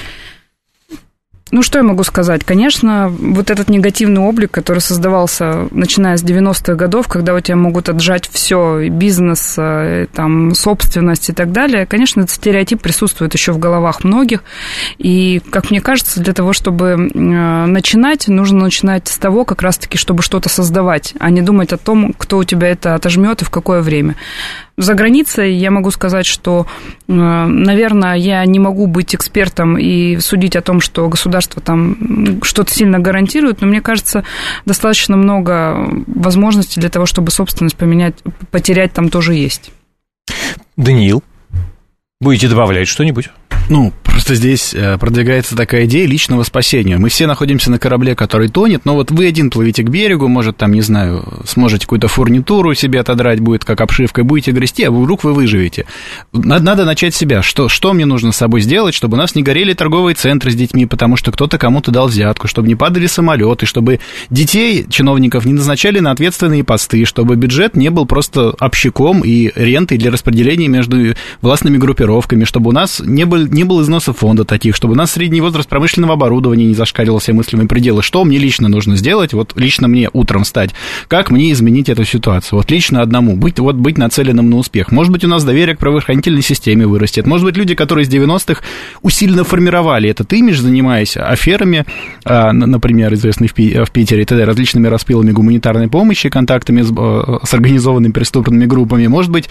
Ну, что я могу сказать? Конечно, вот этот негативный облик, который создавался, начиная с девяностых годов, когда у тебя могут отжать все, и бизнес, и, там, собственность и так далее, конечно, этот стереотип присутствует еще в головах многих. И, как мне кажется, для того, чтобы начинать, нужно начинать с того, как раз-таки, чтобы что-то создавать, а не думать о том, кто у тебя это отожмет и в какое время. За границей я могу сказать, что, наверное, я не могу быть экспертом и судить о том, что государство там что-то сильно гарантирует, но мне кажется, достаточно много возможностей для того, чтобы собственность поменять, потерять там тоже есть. Даниил, будете добавлять что-нибудь? Ну, просто здесь продвигается такая идея личного спасения. Мы все находимся на корабле, который тонет, но вот вы один плывете к берегу, может, там, не знаю, сможете какую-то фурнитуру себе отодрать, будет как обшивкой, будете грести, а вдруг вы выживете. Надо, надо начать с себя. Что, что мне нужно с собой сделать, чтобы у нас не горели торговые центры с детьми, потому что кто-то кому-то дал взятку, чтобы не падали самолеты, чтобы детей, чиновников, не назначали на ответственные посты, чтобы бюджет не был просто общаком и рентой для распределения между властными группировками, чтобы у нас не был не было износа фонда таких, чтобы у нас средний возраст промышленного оборудования не зашкалил все мыслимые пределы. Что мне лично нужно сделать? Вот лично мне утром встать. Как мне изменить эту ситуацию? Вот лично одному. Быть, вот быть нацеленным на успех. Может быть, у нас доверие к правоохранительной системе вырастет. Может быть, люди, которые с девяностых усиленно формировали этот имидж, занимаясь аферами, например, известные в Питере, и т.д., различными распилами гуманитарной помощи, контактами с, с организованными преступными группами. Может быть,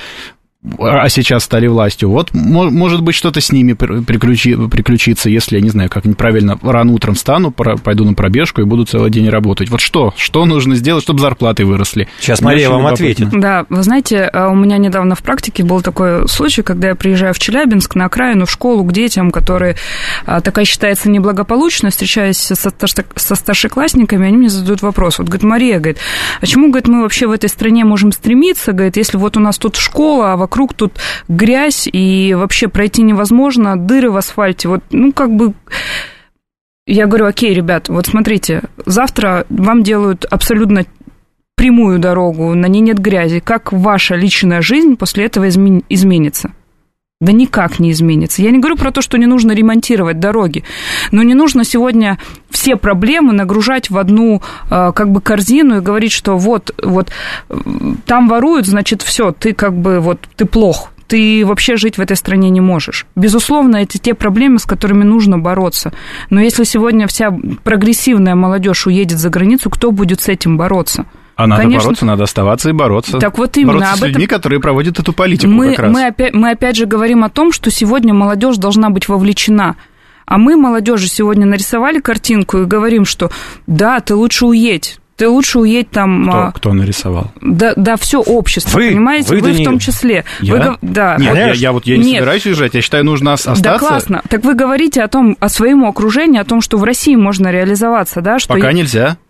а сейчас стали властью. Вот, может быть, что-то с ними приключи, приключится, если я не знаю, как неправильно рано утром встану, пойду на пробежку и буду целый день работать. Вот что? Что нужно сделать, чтобы зарплаты выросли? Сейчас Мария вам ответит. Да, вы знаете, у меня недавно в практике был такой случай, когда я приезжаю в Челябинск на окраину, в школу к детям, которые такая считается неблагополучной, встречаясь со, со старшеклассниками, они мне задают вопрос. Вот, говорит, Мария, говорит, а чему, говорит, мы вообще в этой стране можем стремиться, говорит, если вот у нас тут школа, а вокруг Вокруг тут грязь, и вообще пройти невозможно, дыры в асфальте. Вот, ну, как бы... Я говорю, окей, ребят, вот смотрите, завтра вам делают абсолютно прямую дорогу, на ней нет грязи. Как ваша личная жизнь после этого изменится? Да никак не изменится. Я не говорю про то, что не нужно ремонтировать дороги, но не нужно сегодня все проблемы нагружать в одну как бы корзину и говорить, что вот, вот там воруют, значит, все, ты как бы вот, ты плох, ты вообще жить в этой стране не можешь. Безусловно, это те проблемы, с которыми нужно бороться. Но если сегодня вся прогрессивная молодежь уедет за границу, кто будет с этим бороться? А надо Конечно. бороться, надо оставаться и бороться. Так вот именно. Бороться об с людьми, этом... которые проводят эту политику мы, как раз. Мы опять, мы опять же говорим о том, что сегодня молодежь должна быть вовлечена. А мы молодежи сегодня нарисовали картинку и говорим, что да, ты лучше уедь. Ты лучше уедь там... Кто, кто нарисовал? Да, да, все общество, вы, понимаете? Вы, вы Даниил. в том числе. Я? Вы, да. Нет, я, я вот я не Нет. собираюсь уезжать, я считаю, нужно остаться. Да, классно. Так вы говорите о том, о своему окружении, о том, что в России можно реализоваться, да? Что Пока я... нельзя.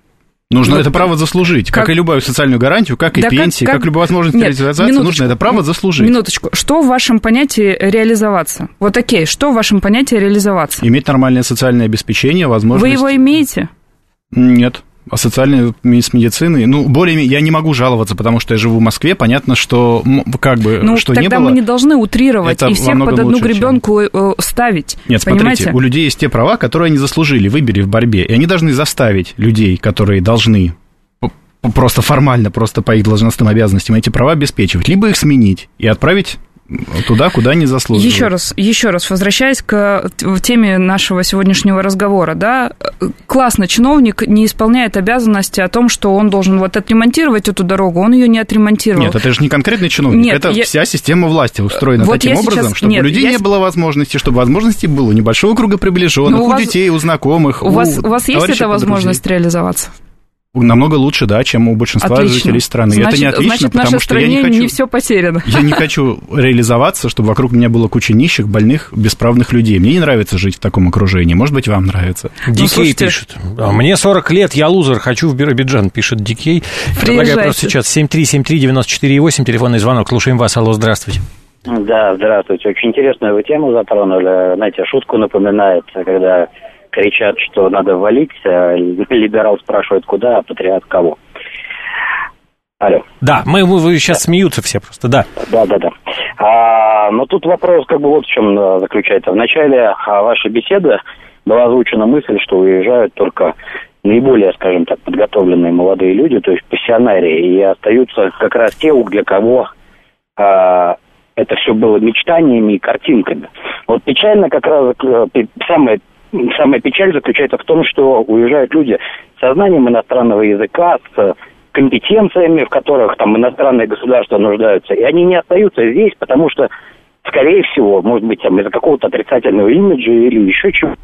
Нужно вот, это право заслужить, как, как и любую социальную гарантию, как и да пенсии, как, как... как любую возможность Нет, реализации, минуточку, нужно это право заслужить. Минуточку. Что в вашем понятии реализоваться? Вот окей, что в вашем понятии реализоваться? Иметь нормальное социальное обеспечение, возможность... Вы его имеете? Нет. А социальной с медициной, ну, более я не могу жаловаться, потому что я живу в Москве, понятно, что как бы, ну, что не было... тогда мы не должны утрировать и всех под одну лучше, гребенку чем... ставить. Нет, понимаете? Смотрите, у людей есть те права, которые они заслужили, выбери в борьбе, и они должны заставить людей, которые должны просто формально, просто по их должностным обязанностям эти права обеспечивать, либо их сменить и отправить туда, куда они заслуживают. Еще раз, еще раз, возвращаясь к теме нашего сегодняшнего разговора, да, классно, чиновник не исполняет обязанности о том, что он должен вот отремонтировать эту дорогу, он ее не отремонтировал. Нет, это же не конкретный чиновник, Нет, это я... вся система власти устроена вот таким образом, сейчас... чтобы Нет, у людей я... не было возможности, чтобы возможности было у небольшого круга приближенных, у, у вас... детей, у знакомых. У, у вас, у вас есть эта возможность реализоваться? Намного лучше, да, чем у большинства отлично. жителей страны. Значит, это не отлично, значит, потому что я не хочу... не все потеряно. Я не хочу реализоваться, чтобы вокруг меня было куча нищих, больных, бесправных людей. Мне не нравится жить в таком окружении. Может быть, вам нравится. Дикей ну, пишет. Мне сорок лет, я лузер, хочу в Биробиджан, пишет Дикей. Предлагаю просто сейчас семь три семь три девяносто четыре восемь, телефонный звонок. Слушаем вас. Алло, здравствуйте. Да, здравствуйте. Очень интересную вы тему затронули. Знаете, шутку напоминает, когда... кричат, что надо валить, либерал спрашивает, куда, а патриот кого. Алло. Да, мы, мы вы сейчас да. смеются все просто, да. Да, да, да. А, но тут вопрос как бы вот в чем заключается. В начале вашей беседы была озвучена мысль, что уезжают только наиболее, скажем так, подготовленные молодые люди, то есть пассионарии, и остаются как раз те, для кого а, это все было мечтаниями и картинками. Вот печально как раз самое Самая печаль заключается в том, что уезжают люди со знанием иностранного языка, с компетенциями, в которых там иностранные государства нуждаются, и они не остаются здесь, потому что, скорее всего, может быть, там, из-за какого-то отрицательного имиджа или еще чего.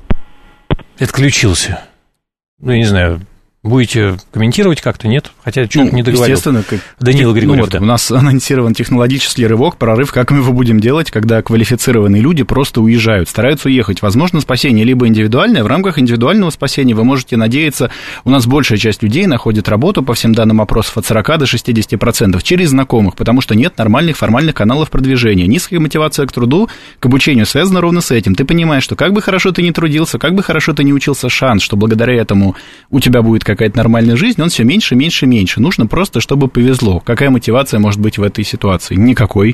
Отключился. Ну, я не знаю, будете комментировать как-то, нет? Хотя что-то ну, не договорил. Естественно. Как... Данила Григорьев, ну, вот, да. У нас анонсирован технологический рывок, прорыв. Как мы его будем делать, когда квалифицированные люди просто уезжают, стараются уехать? Возможно, спасение либо индивидуальное. В рамках индивидуального спасения вы можете надеяться, у нас большая часть людей находит работу, по всем данным опросов, от сорока до шестидесяти процентов через знакомых, потому что нет нормальных формальных каналов продвижения. Низкая мотивация к труду, к обучению связана ровно с этим. Ты понимаешь, что как бы хорошо ты ни трудился, как бы хорошо ты ни учился, шанс, что благодаря этому у тебя будет какая-то нормальная жизнь, он все меньше, меньше, меньше. Нужно просто, чтобы повезло. Какая мотивация может быть в этой ситуации? Никакой.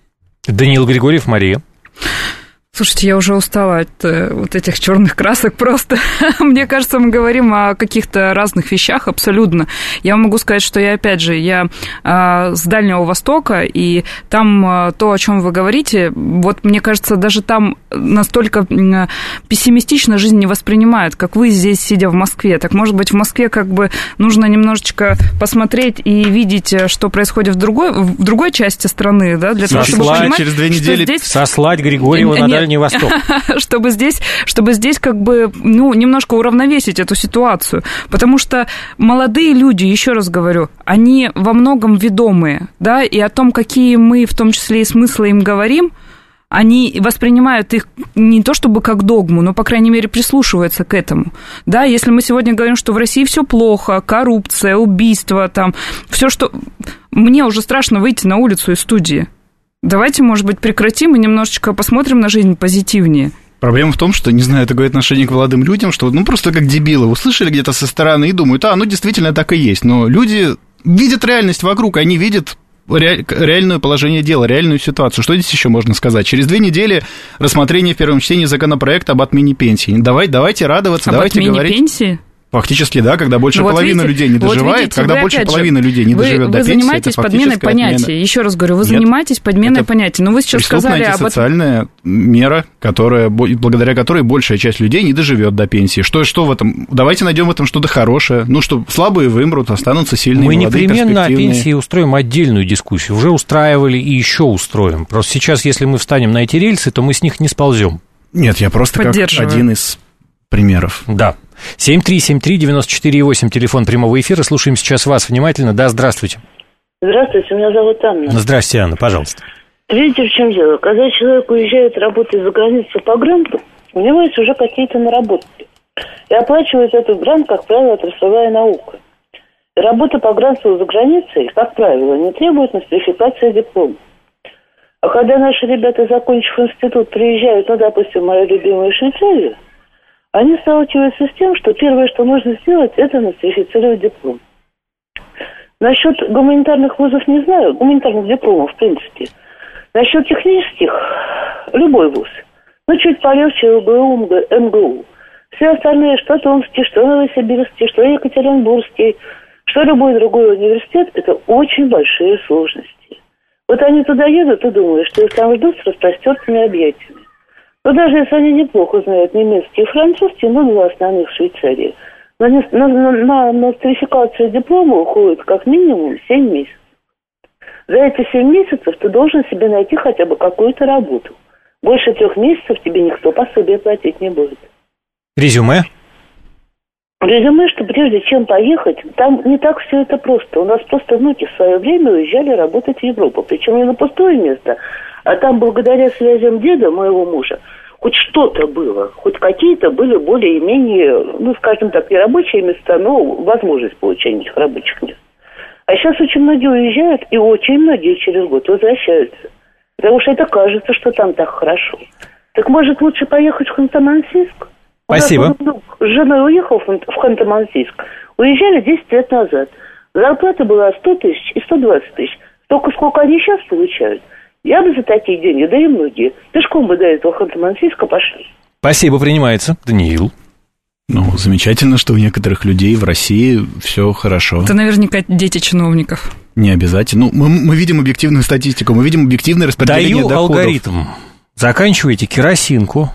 Данила Григорьев, Мария. Слушайте, я уже устала от э, вот этих черных красок просто. Мне кажется, мы говорим о каких-то разных вещах абсолютно. Я могу сказать, что я, опять же, я э, с Дальнего Востока, и там э, то, о чем вы говорите, вот мне кажется, даже там настолько э, пессимистично жизнь не воспринимают, как вы здесь, сидя в Москве. Так, может быть, в Москве как бы нужно немножечко посмотреть и видеть, что происходит в другой, в другой части страны, да, для того, чтобы понимать, через две недели здесь... сослать Григорьева на Дальний Восток. чтобы здесь, чтобы здесь как бы, ну, немножко уравновесить эту ситуацию. Потому что молодые люди, еще раз говорю, они во многом ведомые, да, и о том, какие мы, в том числе и смыслы им говорим, они воспринимают их не то чтобы как догму, но, по крайней мере, прислушиваются к этому. Да, если мы сегодня говорим, что в России все плохо, коррупция, убийства, там, все, что... Мне уже страшно выйти на улицу из студии. Давайте, может быть, прекратим и немножечко посмотрим на жизнь позитивнее. Проблема в том, что, не знаю, такое отношение к молодым людям, что, ну, просто как дебилы услышали где-то со стороны и думают, а, ну, действительно так и есть. Но люди видят реальность вокруг, они видят ре... реальное положение дела, реальную ситуацию. Что здесь еще можно сказать? Через две недели рассмотрение в первом чтении законопроекта об отмене пенсии. Давай, давайте радоваться, об давайте отмене говорить... пенсии? Фактически, да, когда больше ну, вот половины видите, людей не доживает, вот видите, когда больше половины же, людей не вы, доживет вы до пенсии, занимаетесь подменой понятия. Отмена. Еще раз говорю, вы Нет, занимаетесь подменой понятия. Но вы сейчас сказали об этом. Социальная мера, которая, благодаря которой большая часть людей не доживет до пенсии. Что, что в этом? Давайте найдем в этом что-то хорошее. Ну, что слабые вымрут, останутся сильные, Мы молодые, непременно о пенсии устроим отдельную дискуссию. Уже устраивали и еще устроим. Просто сейчас, если мы встанем на эти рельсы, то мы с них не сползем. Нет, я просто как один из примеров. Да. семь три семь три девяносто четыре восемь, телефон прямого эфира. Слушаем сейчас вас внимательно. Да, здравствуйте. Здравствуйте, меня зовут Анна. Здравствуйте, Анна, пожалуйста. Видите, в чем дело? Когда человек уезжает работать за границу по гранту, у него есть уже какие-то наработки. И оплачивает этот грант, как правило, отраслевая наука. Работа погранцева за границей, как правило, не требует нострификации диплома. А когда наши ребята, закончив институт, приезжают, ну, допустим, в мою любимую Швейцарию, они сталкиваются с тем, что первое, что нужно сделать, это нострифицировать диплом. Насчет гуманитарных вузов не знаю, гуманитарных дипломов, в принципе. Насчет технических, любой вуз. Ну, чуть полегче ЛГУ, МГУ. Все остальные, что Томский, что Новосибирский, что Екатеринбургский, что любой другой университет, это очень большие сложности. Вот они туда едут и думают, что их там ждут с распростертыми объятиями. Но даже если они неплохо знают немецкий и французский, ну, два основных в Швейцарии, на, на, на, на нострификацию диплома уходит как минимум семь месяцев. За эти семь месяцев ты должен себе найти хотя бы какую-то работу. Больше трех месяцев тебе никто пособие платить не будет. Резюме? Резюме, что прежде чем поехать, там не так все это просто. У нас просто внуки в свое время уезжали работать в Европу. Причем не на пустое место, а там благодаря связям деда, моего мужа, хоть что-то было, хоть какие-то были более-менее, ну, скажем так, не рабочие места, но возможность получения этих рабочих мест. А сейчас очень многие уезжают, и очень многие через год возвращаются. Потому что это кажется, что там так хорошо. Так может лучше поехать в Ханты-Мансийск? Спасибо. С женой уехал в Ханты-Мансийск. Уезжали десять лет назад. Зарплата была сто тысяч и сто двадцать тысяч. Только сколько они сейчас получают. Я бы за такие деньги, да и многие, пешком бы до этого Ханты-Мансийска пошли. Спасибо, принимается. Даниил. Ну, замечательно, что у некоторых людей в России все хорошо. Это наверняка дети чиновников. Не обязательно. Ну, мы, мы видим объективную статистику, мы видим объективное распределение Даю доходов. алгоритм. Заканчиваете керосинку,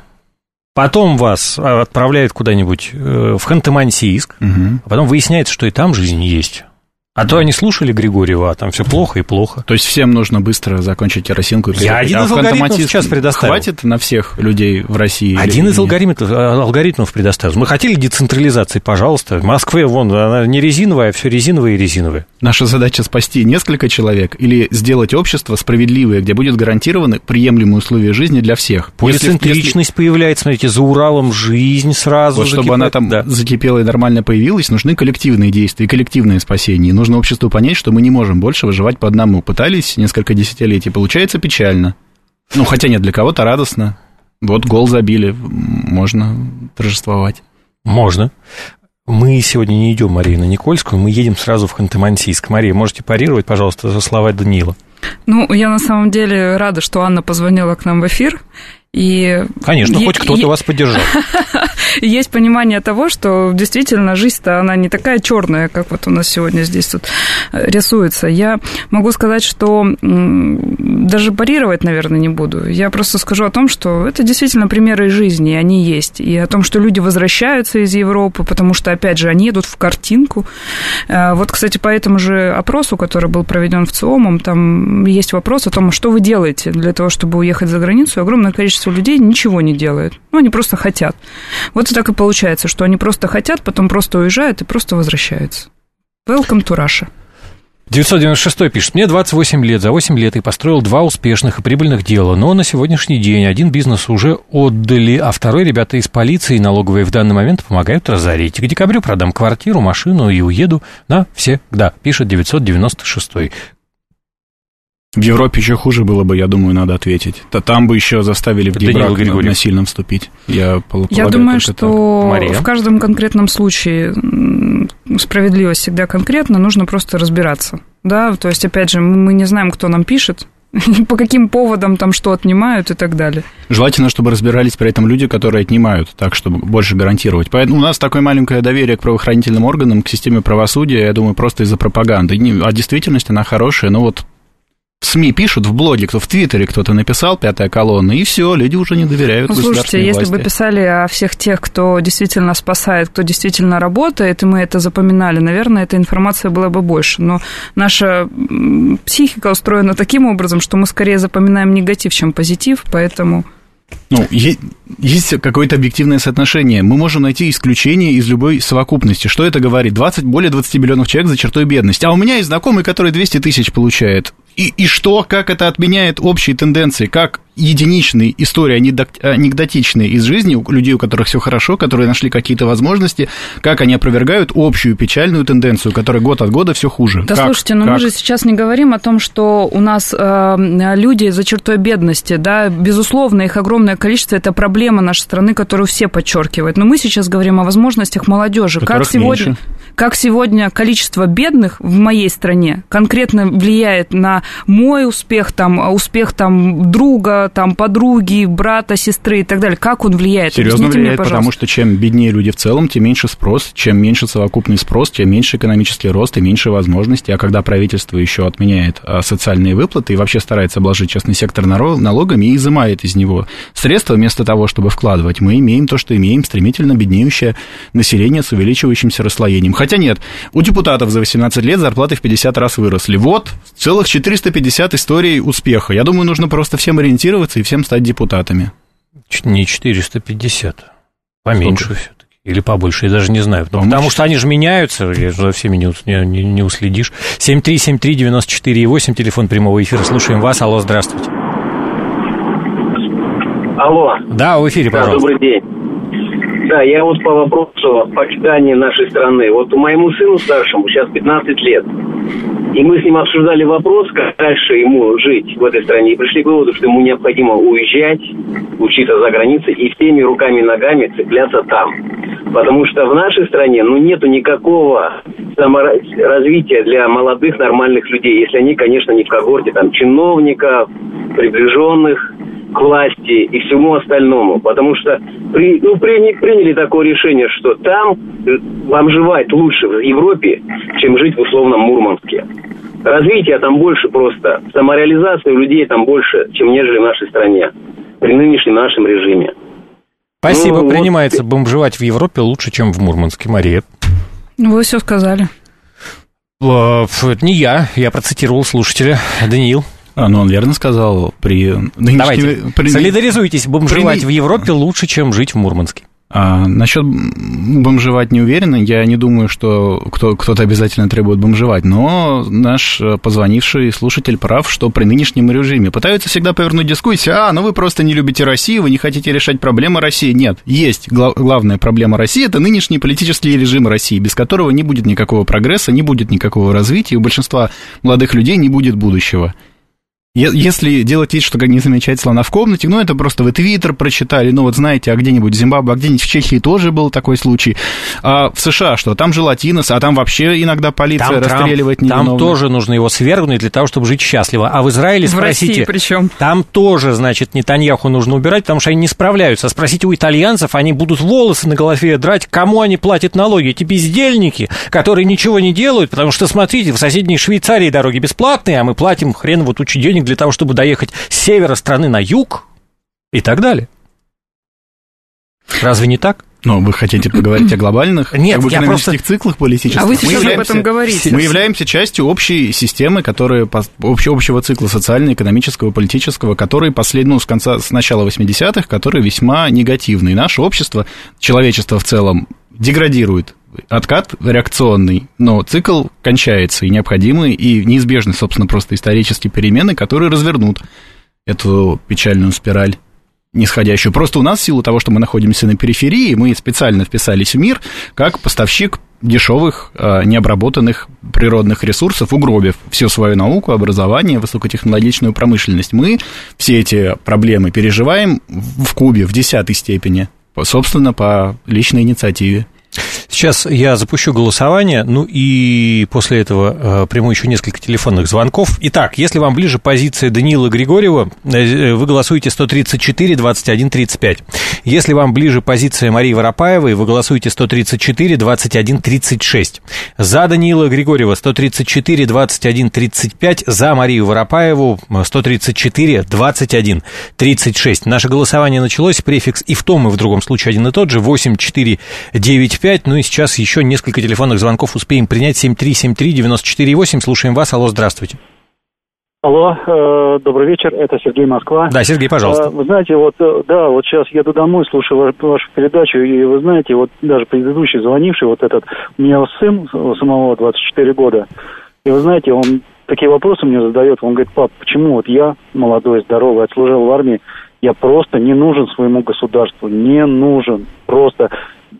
потом вас отправляют куда-нибудь в Ханты-Мансийск, угу. А потом выясняется, что и там жизнь есть. А то они слушали Григорьева, а там все плохо и плохо. То есть всем нужно быстро закончить керосинку? Я один а из алгоритмов сейчас предоставил. Хватит на всех людей в России? Один из алгоритмов, алгоритмов предоставил. Мы хотели децентрализации, пожалуйста. В Москве, вон, она не резиновая, а все резиновое и резиновое. Наша задача спасти несколько человек или сделать общество справедливое, где будет гарантированы приемлемые условия жизни для всех. Полицентричность если... появляется, смотрите, за Уралом жизнь сразу. Вот закипает. Чтобы она там да. закипела и нормально появилась, нужны коллективные действия, коллективное спасение. Нужно обществу понять, что мы не можем больше выживать по одному. Пытались несколько десятилетий, получается печально. Ну, хотя нет, для кого-то радостно. Вот гол забили, можно торжествовать. Можно. Мы сегодня не идем, Мария, на Никольскую, мы едем сразу в Ханты-Мансийск. Мария, можете парировать, пожалуйста, за слова Даниила? Ну, я на самом деле рада, что Анна позвонила к нам в эфир. И Конечно, е- хоть кто-то е- вас поддержал. Есть понимание того, что действительно жизнь-то она не такая черная, как вот у нас сегодня здесь тут рисуется. Я могу сказать, что даже парировать, наверное, не буду. Я просто скажу о том, что это действительно примеры из жизни, они есть. И о том, что люди возвращаются из Европы, потому что, опять же, они едут в картинку. Вот, кстати, по этому же опросу, который был проведен в ЦИОМом, там есть вопрос о том, что вы делаете для того, чтобы уехать за границу. Огромное количество людей ничего не делает. Ну, они просто хотят. Вот и так и получается, что они просто хотят, потом просто уезжают и просто возвращаются. Welcome to Russia. девятьсот девяносто шестой пишет. Мне двадцать восемь лет. За восемь лет я построил два успешных и прибыльных дела. Но на сегодняшний день один бизнес уже отдали, а второй ребята из полиции и налоговые в данный момент помогают разорить. К декабрю продам квартиру, машину и уеду навсегда, пишет девятьсот девяносто шестой. В Европе еще хуже было бы, я думаю, надо ответить. То там бы еще заставили в гейбрак насильно вступить. Я, я думаю, что в каждом конкретном случае справедливость всегда конкретна, нужно просто разбираться. Да? То есть, опять же, мы не знаем, кто нам пишет, по каким поводам там что отнимают и так далее. Желательно, чтобы разбирались при этом люди, которые отнимают, так, чтобы больше гарантировать. Поэтому у нас такое маленькое доверие к правоохранительным органам, к системе правосудия, я думаю, просто из-за пропаганды. А действительность, она хорошая, но вот в СМИ пишут, в блоге, кто в Твиттере кто-то написал, пятая колонна, и все, люди уже не доверяют ну, государственной слушайте, власти. Если бы писали о всех тех, кто действительно спасает, кто действительно работает, и мы это запоминали, наверное, эта информация была бы больше. Но наша психика устроена таким образом, что мы скорее запоминаем негатив, чем позитив, поэтому... Ну, есть, есть какое-то объективное соотношение. Мы можем найти исключение из любой совокупности. Что это говорит? двадцать, более двадцати миллионов человек за чертой бедности. А у меня есть знакомый, который двести тысяч получает. И, и что? Как это отменяет общие тенденции? Как единичные истории, анекдотичные из жизни у людей, у которых все хорошо, которые нашли какие-то возможности, как они опровергают общую печальную тенденцию, которая год от года все хуже. Да, как, слушайте, но как? мы же сейчас не говорим о том, что у нас э, люди за чертой бедности, да, безусловно, их огромное количество, это проблема нашей страны, которую все подчеркивают. Но мы сейчас говорим о возможностях молодежи. Как сегодня, как сегодня количество бедных в моей стране конкретно влияет на мой успех, там, успех там, друга, там, подруги, брата, сестры и так далее. Как он влияет? Серьезно Объясните влияет, мне, потому что чем беднее люди в целом, тем меньше спрос, чем меньше совокупный спрос, тем меньше экономический рост и меньше возможностей. А когда правительство еще отменяет социальные выплаты и вообще старается обложить частный сектор налогами и изымает из него средства вместо того, чтобы вкладывать, мы имеем то, что имеем, стремительно беднеющее население с увеличивающимся расслоением. Хотя нет, у депутатов за восемнадцать лет зарплаты в пятьдесят раз выросли. Вот целых четыреста пятьдесят историй успеха. Я думаю, нужно просто всем ориентироваться и всем стать депутатами. Не четыреста пятьдесят, поменьше Сколько? все-таки. Или побольше, я даже не знаю. Ну, потому что они же меняются, за всеми не, не, не уследишь. семь три семь три девяносто четыре восемь, телефон прямого эфира. Слушаем вас. Алло, здравствуйте. Алло. Да, в эфире, пожалуйста. Да, добрый день. Да, я вот по вопросу почитания нашей страны. Вот моему сыну старшему сейчас пятнадцать лет. И мы с ним обсуждали вопрос, как дальше ему жить в этой стране. И пришли к выводу, что ему необходимо уезжать, учиться за границей и всеми руками и ногами цепляться там. Потому что в нашей стране, ну, нету никакого саморазвития для молодых нормальных людей. Если они, конечно, не в когорте там чиновников, приближенных к власти и всему остальному. Потому что при, ну, при, приняли такое решение, что там вам жевать лучше в Европе, чем жить в условном Мурманске. Развития там больше просто. Самореализация у людей там больше, чем нежели в нашей стране. При нынешнем нашем режиме. Спасибо. Ну, принимается вот... бомжевать в Европе лучше, чем в Мурманске. Мария. Ну, вы все сказали. Это не я. Я процитировал слушателя. Даниил. А, ну он верно сказал. При... Давайте, при... солидаризуйтесь. Бомжевать при... в Европе лучше, чем жить в Мурманске. А, насчет бомжевать не уверен. Я не думаю, что кто, кто-то обязательно требует бомжевать. Но наш позвонивший слушатель прав, что при нынешнем режиме пытаются всегда повернуть дискуссию. А, ну вы просто не любите Россию, вы не хотите решать проблемы России. Нет, есть гла- главная проблема России. Это нынешний политический режим России, без которого не будет никакого прогресса, не будет никакого развития. У большинства молодых людей не будет будущего. Если делать вид, что не замечать слона в комнате, ну, это просто вы Твиттер прочитали, ну, вот знаете, а где-нибудь в Зимбабве, а где-нибудь в Чехии тоже был такой случай. А в США что? Там же латинос, а там вообще иногда полиция там расстреливает невиновных. Там тоже нужно его свергнуть для того, чтобы жить счастливо. А в Израиле, в спросите... России причем. Там тоже, значит, Нетаньяху нужно убирать, потому что они не справляются. Спросите у итальянцев, они будут волосы на голове драть, кому они платят налоги? Эти бездельники, которые ничего не делают, потому что, смотрите, в соседней Швейцарии дороги бесплатные, а мы платим хреново тучу денег для того, чтобы доехать с севера страны на юг и так далее. Разве не так? Но вы хотите поговорить о глобальных Нет, как бы, экономических просто... циклах политических? А вы сейчас об этом говорите. Мы являемся частью общей системы, которая, общего, общего цикла социально-экономического, политического, который послед... ну, с, конца, с начала восьмидесятых, который весьма негативный. Наше общество, человечество в целом, деградирует. Откат реакционный, но цикл кончается, и необходимы, и неизбежны, собственно, просто исторические перемены, которые развернут эту печальную спираль нисходящую. Просто у нас, в силу того, что мы находимся на периферии, мы специально вписались в мир как поставщик дешевых, необработанных природных ресурсов, угробив всю свою науку, образование, высокотехнологичную промышленность. Мы все эти проблемы переживаем в кубе, в десятой степени, собственно, по личной инициативе. Сейчас я запущу голосование, ну и после этого э, приму еще несколько телефонных звонков. Итак, если вам ближе позиция Даниила Григорьева, э, вы голосуете сто тридцать четыре двадцать один тридцать пять. Если вам ближе позиция Марии Воропаевой, вы голосуете сто тридцать четыре двадцать один тридцать шесть. За Даниила Григорьева сто тридцать четыре двадцать один тридцать пять, за Марию Воропаеву сто тридцать четыре двадцать один тридцать шесть. Наше голосование началось, префикс и в том, и в другом случае один и тот же, восемь четыре девять пять. Ну и сейчас еще несколько телефонных звонков успеем принять. Семь три семь три девяносто четыре восемь. Слушаем вас. Алло, здравствуйте. Алло, э, добрый вечер, это Сергей, Москва. Да, Сергей, пожалуйста. Э, вы знаете, вот, да, вот сейчас еду домой, слушаю вашу, вашу передачу, и вы знаете, вот даже предыдущий звонивший, вот этот, у меня сын самого двадцать четыре года, и вы знаете, он такие вопросы мне задает. Он говорит: пап, почему вот я, молодой, здоровый, отслужил в армии, я просто не нужен своему государству, не нужен, просто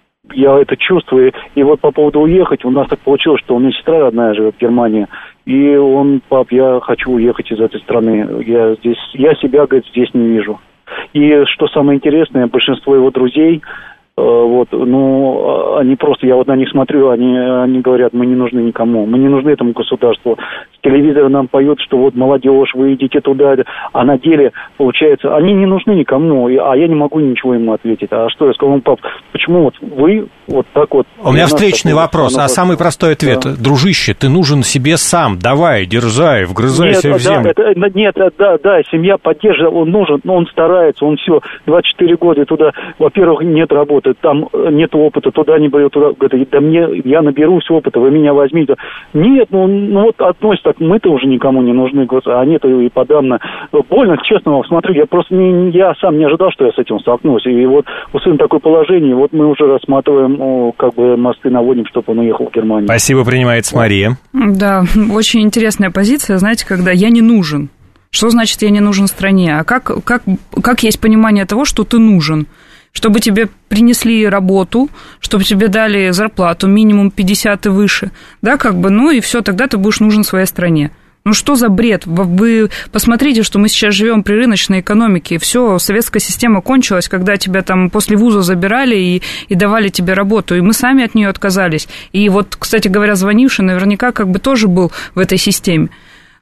я это чувствую. И вот по поводу уехать, у нас так получилось, что у меня сестра родная живет в Германии, и он: пап, я хочу уехать из этой страны, я здесь, я себя, говорит, здесь не вижу. И что самое интересное, большинство его друзей, вот, ну, они просто, я вот на них смотрю, они, они говорят: мы не нужны никому, мы не нужны этому государству. С телевизора нам поют, что вот молодежь, вы идите туда, а на деле, получается, они не нужны никому, а я не могу ничего ему ответить. А что я сказал: пап, почему вот вы вот так вот... У меня встречный вопрос, а самый простой ответ: да. Дружище, ты нужен себе сам, давай, дерзай, вгрызайся нет, в землю. Да, это, нет, да, да, семья поддерживает, он нужен, он старается, он все, двадцать четыре года туда, во-первых, нет работы, там нет опыта, туда не берет, туда, говорит: да мне, я наберусь опыта, вы меня возьмите. Нет, ну, ну вот относится так, мы-то уже никому не нужны, а они-то и подавно. Больно, честно, смотрю, я просто не, я сам не ожидал, что я с этим столкнусь. И вот у сына такое положение, вот мы уже рассматриваем, о, как бы мосты наводим, чтобы он уехал в Германию. Спасибо, принимается Мария. Да, очень интересная позиция, знаете, когда я не нужен. Что значит я не нужен стране? А как, как, как есть понимание того, что ты нужен? Чтобы тебе принесли работу, чтобы тебе дали зарплату минимум пятьдесят и выше, да, как бы, ну и все, тогда ты будешь нужен своей стране. Ну что за бред? Вы посмотрите, что мы сейчас живем при рыночной экономике, и все, советская система кончилась, когда тебя там после вуза забирали и, и давали тебе работу, и мы сами от нее отказались. И вот, кстати говоря, звонивший наверняка как бы тоже был в этой системе.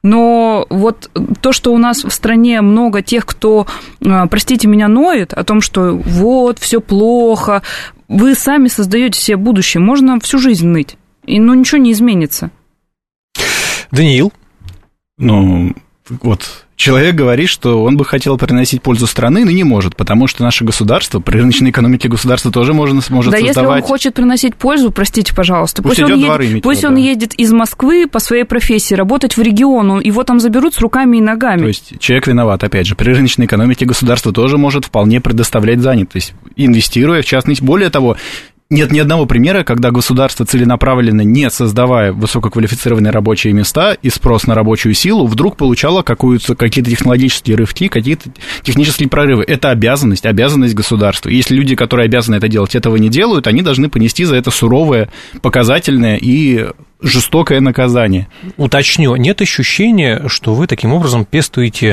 Но вот то, что у нас в стране много тех, кто, простите меня, ноет о том, что вот, все плохо, вы сами создаете себе будущее. Можно всю жизнь ныть, и ну ничего не изменится. Даниил? Ну, вот человек говорит, что он бы хотел приносить пользу страны, но не может, потому что наше государство, при рыночной экономике государство тоже может, может да, создавать... Да, если он хочет приносить пользу, простите, пожалуйста, пусть, пусть, он, едет, пусть он едет из Москвы по своей профессии, работать в регион, его там заберут с руками и ногами. То есть человек виноват, опять же, при рыночной экономике государство тоже может вполне предоставлять занятость, инвестируя, в частности, более того... Нет ни одного примера, когда государство целенаправленно, не создавая высококвалифицированные рабочие места и спрос на рабочую силу, вдруг получало какую-то, какие-то технологические рывки, какие-то технические прорывы. Это обязанность, обязанность государства. Если люди, которые обязаны это делать, этого не делают, они должны понести за это суровое, показательное и жестокое наказание. Уточню, нет ощущения, что вы таким образом пестуете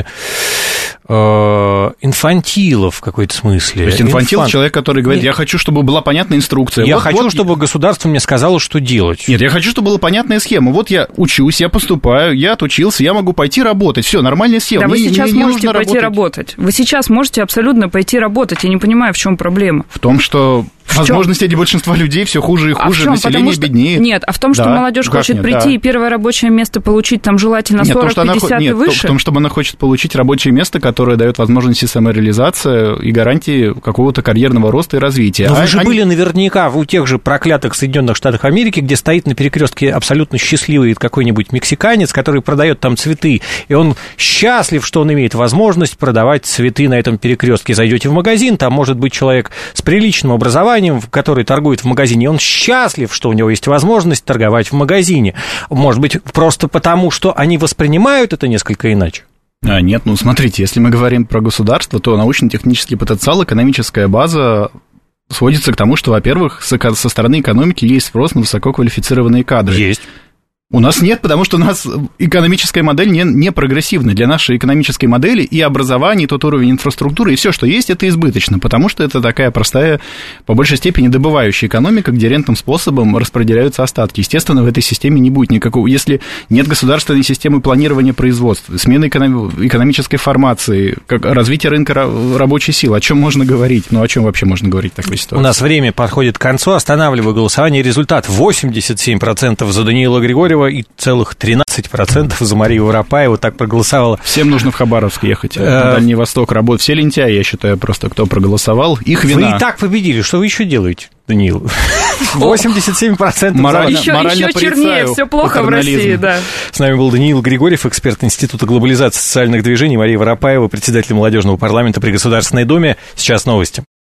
э, инфантилов в какой-то смысле? То есть инфантил Инфант... человек, который говорит: нет. Я хочу, чтобы была понятная инструкция. Я вот, хочу, вот... чтобы государство мне сказало, что делать. Нет, я хочу, чтобы была понятная схема. Вот я учусь, я поступаю, я отучился, я могу пойти работать. Все, нормальная схема. Да, мне, вы сейчас мне, можете пойти работать. работать. Вы сейчас можете абсолютно пойти работать. Я не понимаю, в чем проблема. В том, что... В возможности для большинства людей все хуже и хуже, а население что... беднеет. Нет, а в том, что да, молодежь хочет нет, прийти да. и первое рабочее место получить, там желательно сорок пятьдесят и выше. Нет, в том, чтобы она хочет получить рабочее место, которое дает возможности самореализации и гарантии какого-то карьерного роста и развития. Но а вы же они... были наверняка у тех же проклятых Соединенных Штатах Америки, где стоит на перекрестке абсолютно счастливый какой-нибудь мексиканец, который продает там цветы, и он счастлив, что он имеет возможность продавать цветы на этом перекрестке. Зайдете в магазин, там может быть человек с приличным образованием, который торгует в магазине, он счастлив, что у него есть возможность торговать в магазине. Может быть, просто потому, что они воспринимают это несколько иначе? А, нет, ну смотрите, если мы говорим про государство, то научно-технический потенциал, экономическая база сводится к тому, что, во-первых, со стороны экономики есть спрос на высококвалифицированные кадры. Есть. У нас нет, потому что у нас экономическая модель не, не прогрессивна. Для нашей экономической модели и образование, и тот уровень инфраструктуры, и все, что есть, это избыточно, потому что это такая простая, по большей степени добывающая экономика, где рентным способом распределяются остатки. Естественно, в этой системе не будет никакого... Если нет государственной системы планирования производства, смены экономической формации, как развитие рынка рабочей силы, о чем можно говорить? Ну, о чем вообще можно говорить в такой ситуации? У нас время подходит к концу. Останавливаю голосование. Результат: восемьдесят семь процентов за Даниила Григорьева и целых тринадцать процентов за Марию Воропаеву. Так проголосовало. Всем нужно в Хабаровск ехать, на Дальний Восток работать. Все лентяи, я считаю, просто кто проголосовал. Их вина. Вы и так победили. Что вы еще делаете, Даниил? восемьдесят семь процентов морально, еще, морально еще чернее, все плохо в России, да. С нами был Даниил Григорьев, эксперт Института глобализации социальных движений, Мария Воропаева, председатель молодежного парламента при Государственной Думе. Сейчас новости.